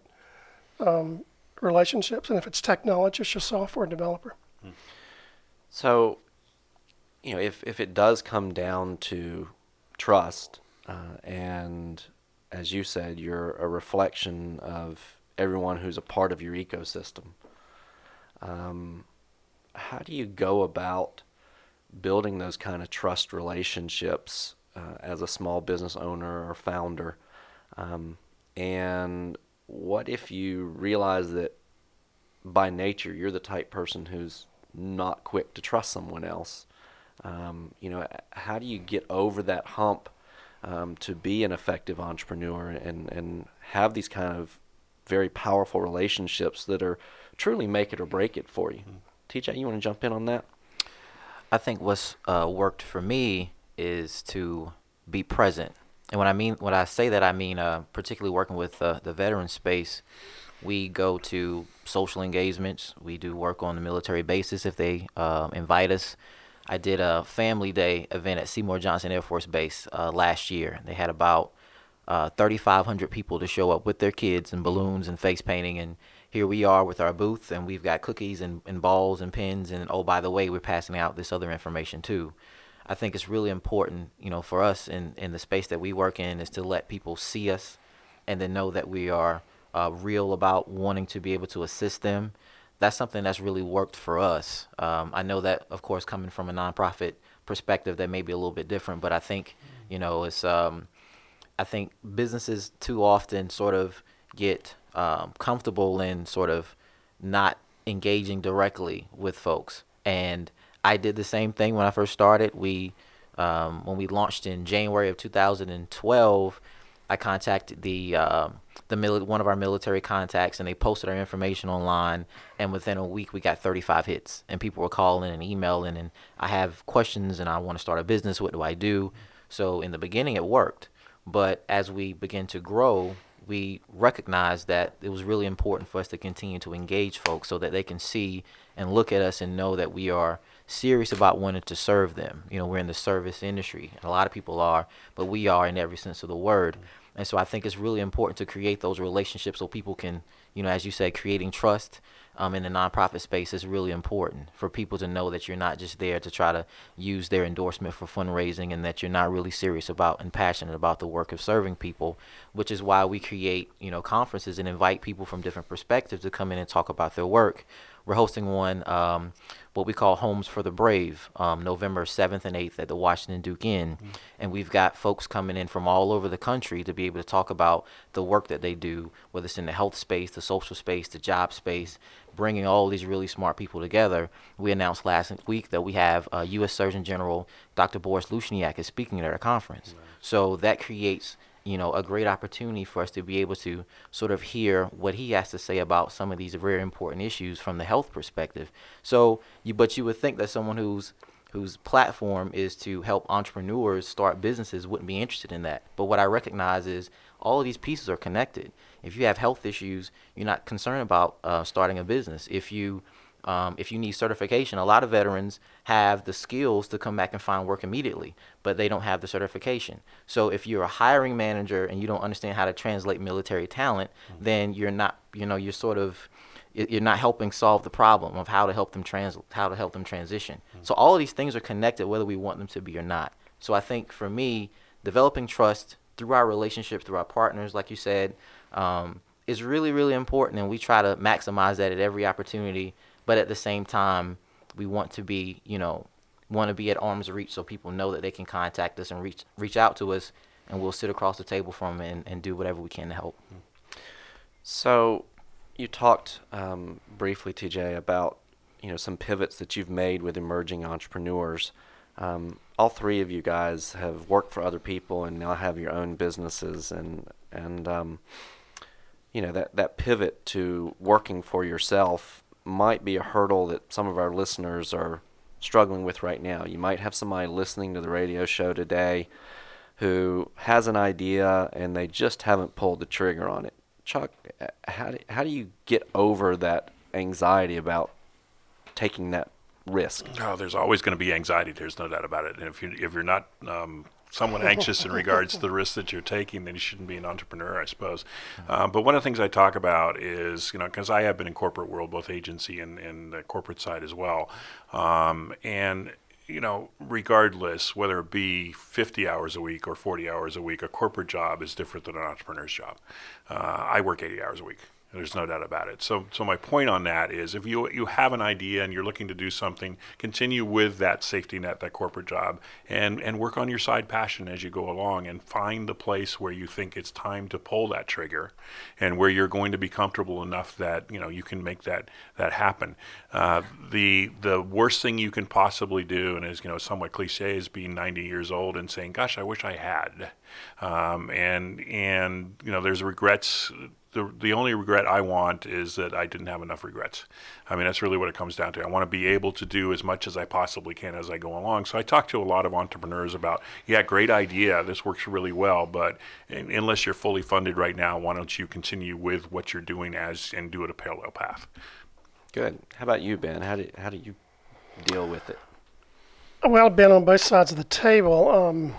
um, relationships, and if it's technology, it's your software developer. So, you know, if, if it does come down to trust, uh, and as you said, you're a reflection of everyone who's a part of your ecosystem, um, how do you go about building those kind of trust relationships uh, as a small business owner or founder? Um, and what if you realize that by nature you're the type person who's not quick to trust someone else? Um, you know, how do you get over that hump um, to be an effective entrepreneur and, and have these kind of very powerful relationships that are truly make it or break it for you? T J, you want to jump in on that? I think what's uh, worked for me is to be present. And when I mean when I say that, I mean uh, particularly working with uh, the veteran space. We go to social engagements. We do work on the military bases if they uh, invite us. I did a family day event at Seymour Johnson Air Force Base uh, last year. They had about uh, thirty-five hundred people to show up with their kids and balloons and face painting. And here we are with our booth, and we've got cookies and, and balls and pens. And oh, by the way, we're passing out this other information too. I think it's really important, you know, for us in, in the space that we work in is to let people see us and then know that we are uh, real about wanting to be able to assist them. That's something that's really worked for us. Um, I know that, of course, coming from a nonprofit perspective, that may be a little bit different, but I think, you know, it's, um, I think businesses too often sort of get um, comfortable in sort of not engaging directly with folks. And I did the same thing when I first started. We, um, when we launched in January of two thousand twelve, I contacted the uh, the mili- one of our military contacts, and they posted our information online. And within a week, we got thirty-five hits, and people were calling and emailing. And I have questions, and I want to start a business. What do I do? So in the beginning, it worked, but as we begin to grow, we recognized that it was really important for us to continue to engage folks so that they can see and look at us and know that we are serious about wanting to serve them. You know, we're in the service industry, and a lot of people are, but we are in every sense of the word. And so I think it's really important to create those relationships so people can, you know, as you said, creating trust um, in the nonprofit space is really important for people to know that you're not just there to try to use their endorsement for fundraising, and that you're not really serious about and passionate about the work of serving people, which is why we create, you know, conferences and invite people from different perspectives to come in and talk about their work. We're hosting one, um, what we call Homes for the Brave, um, November seventh and eighth at the Washington Duke Inn. Mm-hmm. And we've got folks coming in from all over the country to be able to talk about the work that they do, whether it's in the health space, the social space, the job space, bringing all these really smart people together. We announced last week that we have uh, U S Surgeon General Doctor Boris Lushniak is speaking at our conference. Right. So that creates, you know, a great opportunity for us to be able to sort of hear what he has to say about some of these very important issues from the health perspective. So, you, but you would think that someone who's whose platform is to help entrepreneurs start businesses wouldn't be interested in that. But what I recognize is all of these pieces are connected. If you have health issues, you're not concerned about uh, starting a business. If you Um, if you need certification, a lot of veterans have the skills to come back and find work immediately, but they don't have the certification. So if you're a hiring manager and you don't understand how to translate military talent, mm-hmm. then you're not, you know, you're sort of, you're not helping solve the problem of how to help them trans, how to help them transition. Mm-hmm. So all of these things are connected, whether we want them to be or not. So I think for me, developing trust through our relationships, through our partners, like you said, um, is really, really important, and we try to maximize that at every opportunity. But at the same time, we want to be, you know, want to be at arm's reach so people know that they can contact us and reach reach out to us, and we'll sit across the table from them and, and do whatever we can to help. So you talked um, briefly, T J, about, you know, some pivots that you've made with emerging entrepreneurs. Um, all three of you guys have worked for other people and now have your own businesses, and and um, you know, that, that pivot to working for yourself might be a hurdle that some of our listeners are struggling with right now. You might have somebody listening to the radio show today who has an idea and they just haven't pulled the trigger on it. Chuck, how do, how do you get over that anxiety about taking that risk? Oh, there's always going to be anxiety. There's no doubt about it. And if you if you're not um, someone anxious in regards to the risks that you're taking, then you shouldn't be an entrepreneur, I suppose. Um, but one of the things I talk about is, you know, because I have been in corporate world, both agency and, and the corporate side as well. Um, and, you know, regardless, whether it be fifty hours a week or forty hours a week, a corporate job is different than an entrepreneur's job. Uh, I work eighty hours a week. There's no doubt about it. So so my point on that is, if you you have an idea and you're looking to do something, continue with that safety net, that corporate job, and, and work on your side passion as you go along, and find the place where you think it's time to pull that trigger and where you're going to be comfortable enough that, you know, you can make that that happen. Uh, the the worst thing you can possibly do, and is, you know, somewhat cliche, is being ninety years old and saying, gosh, I wish I had. Um, and, and, you know, there's regrets the the only regret I want is that I didn't have enough regrets. I mean, that's really what it comes down to. I want to be able to do as much as I possibly can as I go along. So I talk to a lot of entrepreneurs about, yeah, great idea, this works really well, but in, unless you're fully funded right now, why don't you continue with what you're doing as and do it a parallel path? Good. How about you, Ben? How do how do you deal with it? Well, I've been on both sides of the table. Um,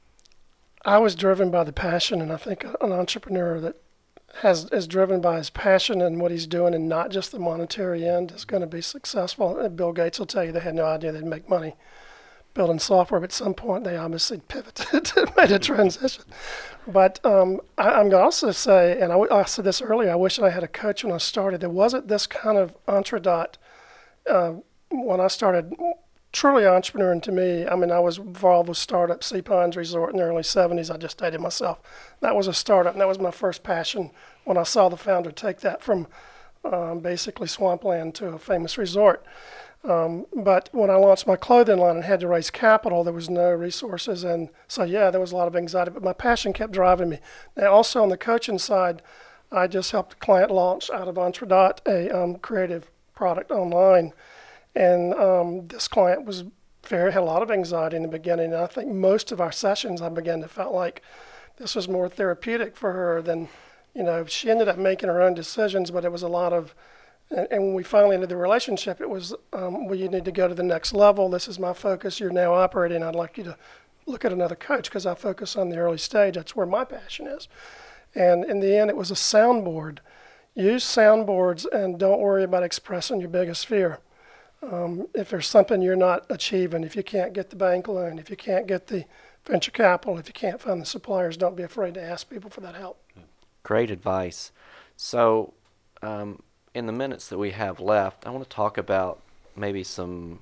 I was driven by the passion, and I think an entrepreneur that has is driven by his passion and what he's doing and not just the monetary end is going to be successful. And Bill Gates will tell you they had no idea they'd make money building software, but at some point they obviously pivoted and made a transition. But um, I, I'm going to also say, and I, I said this earlier, I wish I had a coach when I started. There wasn't this kind of Entradot uh, when I started. Truly entrepreneur, and to me, I mean, I was involved with startup Sea Pines Resort in the early seventies. I just dated myself. That was a startup, and that was my first passion when I saw the founder take that from um, basically swampland to a famous resort. Um, but when I launched my clothing line and had to raise capital, there was no resources. And so, yeah, there was a lot of anxiety, but my passion kept driving me. Now, also on the coaching side, I just helped a client launch out of Entradot a um, creative product online. And um, this client was very, had a lot of anxiety in the beginning. And I think most of our sessions, I began to felt like this was more therapeutic for her than, you know, she ended up making her own decisions, but it was a lot of, and, and when we finally ended the relationship, it was, um, well, you need to go to the next level. This is my focus. You're now operating. I'd like you to look at another coach because I focus on the early stage. That's where my passion is. And in the end, it was a soundboard. Use soundboards and don't worry about expressing your biggest fear. Um, if there's something you're not achieving, if you can't get the bank loan, if you can't get the venture capital, if you can't find the suppliers, don't be afraid to ask people for that help. Great advice. So, um, in the minutes that we have left, I want to talk about maybe some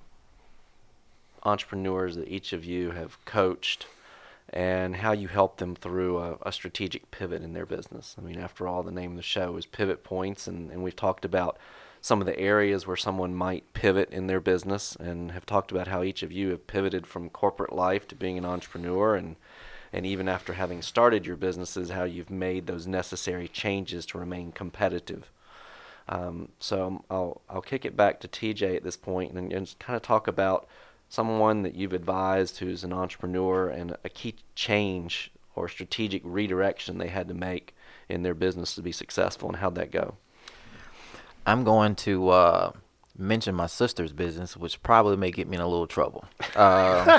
entrepreneurs that each of you have coached and how you help them through a, a strategic pivot in their business. I mean, after all, the name of the show is Pivot Points, and, and we've talked about some of the areas where someone might pivot in their business, and have talked about how each of you have pivoted from corporate life to being an entrepreneur, and and even after having started your businesses, how you've made those necessary changes to remain competitive. Um, so I'll I'll kick it back to T J at this point, and, and just kind of talk about someone that you've advised who's an entrepreneur and a key change or strategic redirection they had to make in their business to be successful, and how'd that go? I'm going to uh, mention my sister's business, which probably may get me in a little trouble. Uh,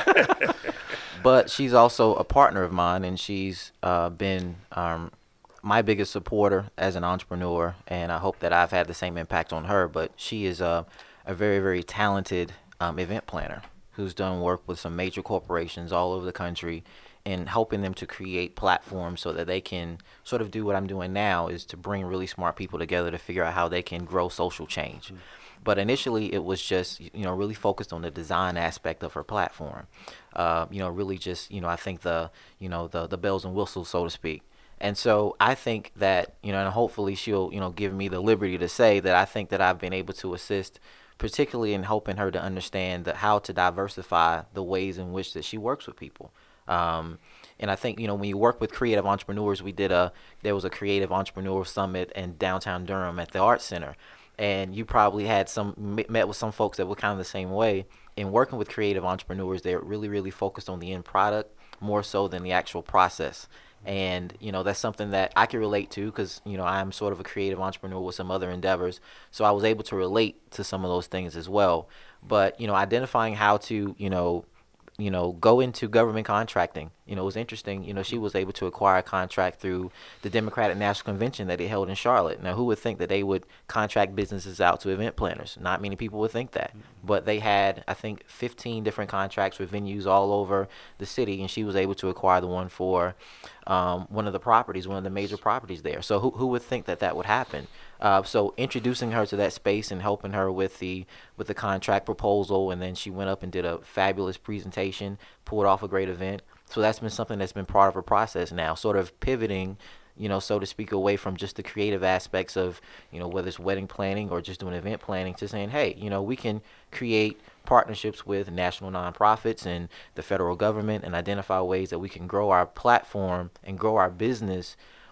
but she's also a partner of mine, and she's uh, been um, my biggest supporter as an entrepreneur, and I hope that I've had the same impact on her. But she is a, a very, very talented um, event planner who's done work with some major corporations all over the country in helping them to create platforms so that they can sort of do what I'm doing now, is to bring really smart people together to figure out how they can grow social change. Mm-hmm. But initially it was just, you know, really focused on the design aspect of her platform. Uh, you know, really just, you know, I think the, you know, the, the bells and whistles, so to speak. And so I think that, you know, and hopefully she'll, you know, give me the liberty to say that I think that I've been able to assist, particularly in helping her to understand the, how to diversify the ways in which that she works with people. Um, and I think, you know, when you work with creative entrepreneurs, we did a, there was a creative entrepreneur summit in downtown Durham at the Art Center. And you probably had some, met with some folks that were kind of the same way. In working with creative entrepreneurs, they're really, really focused on the end product more so than the actual process. And, you know, that's something that I can relate to because, you know, I'm sort of a creative entrepreneur with some other endeavors. So I was able to relate to some of those things as well. But, you know, identifying how to, you know, you know, go into government contracting. You know, it was interesting. You know, she was able to acquire a contract through the Democratic National Convention that they held in Charlotte. Now, who would think that they would contract businesses out to event planners? Not many people would think that. Mm-hmm. But they had, I think, fifteen different contracts with venues all over the city, and she was able to acquire the one for um, one of the properties, one of the major properties there. So who who would think that that would happen? Uh, so introducing her to that space and helping her with the with the contract proposal, and then she went up and did a fabulous presentation, pulled off a great event. So that's been something that's been part of her process now, sort of pivoting, you know, so to speak, away from just the creative aspects of, you know, whether it's wedding planning or just doing event planning, to saying, hey, you know, we can create partnerships with national nonprofits and the federal government and identify ways that we can grow our platform and grow our business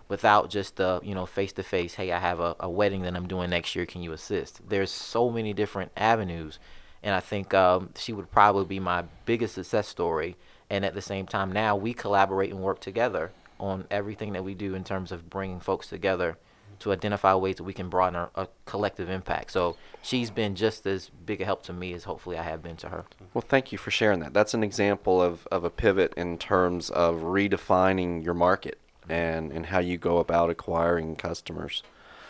without just the, you know, face-to-face, hey, I have a, a wedding that I'm doing next year, can you assist? There's so many different avenues, and I think um, she would probably be my biggest success story. And at the same time, now we collaborate and work together on everything that we do in terms of bringing folks together to identify ways that we can broaden our, a collective impact. So she's been just as big a help to me as hopefully I have been to her. Well, thank you for sharing that. That's an example of, of a pivot in terms of redefining your market and, and how you go about acquiring customers.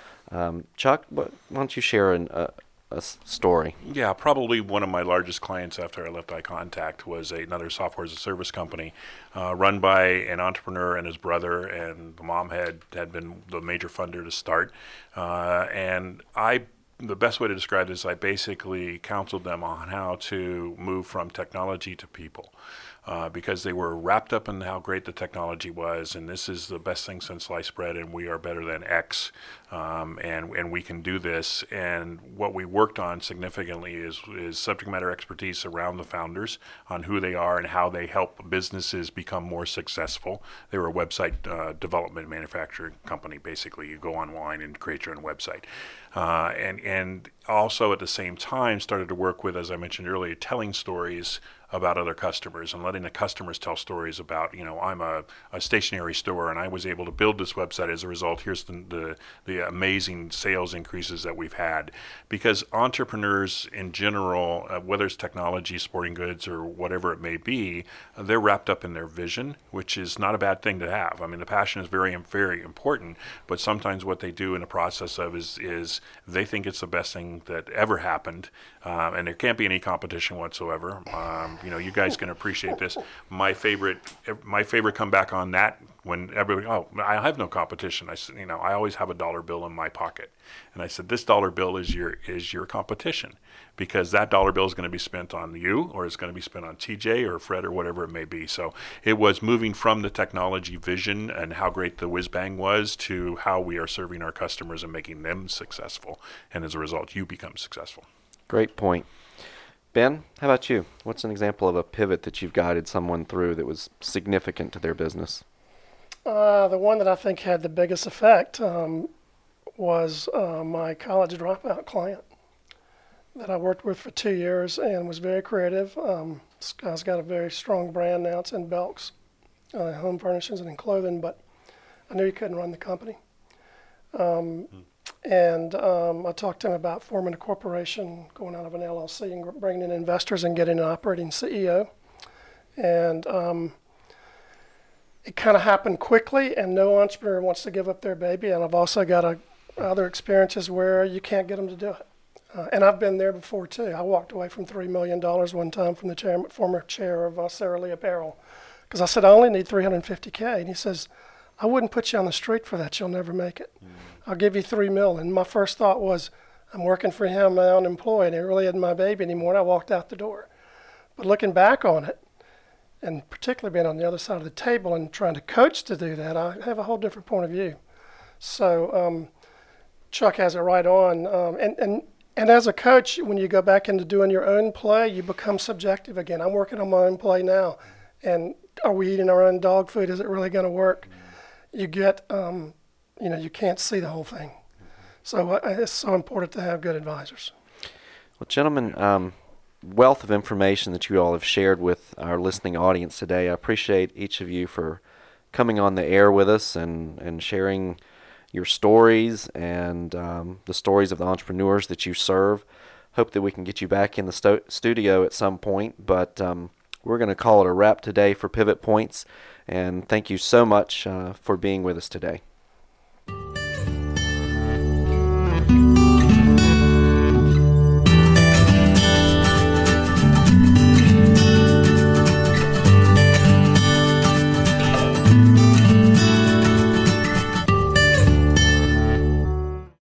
Um, Chuck, what, why don't you share an, a, a s- story? Yeah, probably one of my largest clients after I left iContact was another software as a service company uh, run by an entrepreneur and his brother, and the mom had, had been the major funder to start. Uh, and I, the best way to describe this, I basically counseled them on how to move from technology to people. Uh, because they were wrapped up in how great the technology was, and this is the best thing since sliced bread, and we are better than X, um, and and we can do this. And what we worked on significantly is is subject matter expertise around the founders on who they are and how they help businesses become more successful. They were a website uh, development manufacturing company. Basically, you go online and create your own website, uh, and and also at the same time started to work with, as I mentioned earlier, telling stories about other customers and letting the customers tell stories about, you know, I'm a, a stationery store and I was able to build this website as a result. Here's the, the the amazing sales increases that we've had. Because entrepreneurs in general, uh, whether it's technology, sporting goods, or whatever it may be, uh, they're wrapped up in their vision, which is not a bad thing to have. I mean, the passion is very, very important, but sometimes what they do in the process of is, is they think it's the best thing that ever happened, um, and there can't be any competition whatsoever. Um, You know, you guys can appreciate this. My favorite, my favorite comeback on that, when everybody, oh, I have no competition. I said, you know, I always have a dollar bill in my pocket, and I said, this dollar bill is your is your competition, because that dollar bill is going to be spent on you, or it's going to be spent on T J or Fred or whatever it may be. So it was moving from the technology vision and how great the whiz bang was to how we are serving our customers and making them successful, and as a result, you become successful. Great point. Ben, how about you? What's an example of a pivot that you've guided someone through that was significant to their business? Uh, the one that I think had the biggest effect um, was uh, my college dropout client that I worked with for two years and was very creative. Um, this guy's got a very strong brand now. It's in Belks, uh, home furnishings and in clothing, but I knew he couldn't run the company. Um, hmm. And um, I talked to him about forming a corporation, going out of an L L C and bringing in investors and getting an operating C E O. And um, it kind of happened quickly, and no entrepreneur wants to give up their baby. And I've also got a, other experiences where you can't get them to do it. Uh, and I've been there before, too. I walked away from three million dollars one time from the chair, former chair of uh, Sara Lee Apparel, because I said, I only need three hundred fifty K. And he says, I wouldn't put you on the street for that. You'll never make it. Mm. I'll give you three mil. And my first thought was, I'm working for him, I'm unemployed. He really isn't my baby anymore. And I walked out the door. But looking back on it, and particularly being on the other side of the table and trying to coach to do that, I have a whole different point of view. So um, Chuck has it right on. Um, and, and, and as a coach, when you go back into doing your own play, you become subjective again. I'm working on my own play now. And are we eating our own dog food? Is it really going to work? You get... Um, you know, you can't see the whole thing. So uh, it's so important to have good advisors. Well, gentlemen, um, wealth of information that you all have shared with our listening audience today. I appreciate each of you for coming on the air with us and, and sharing your stories and um, the stories of the entrepreneurs that you serve. Hope that we can get you back in the sto- studio at some point, but um, we're going to call it a wrap today for Pivot Points, and thank you so much uh, for being with us today.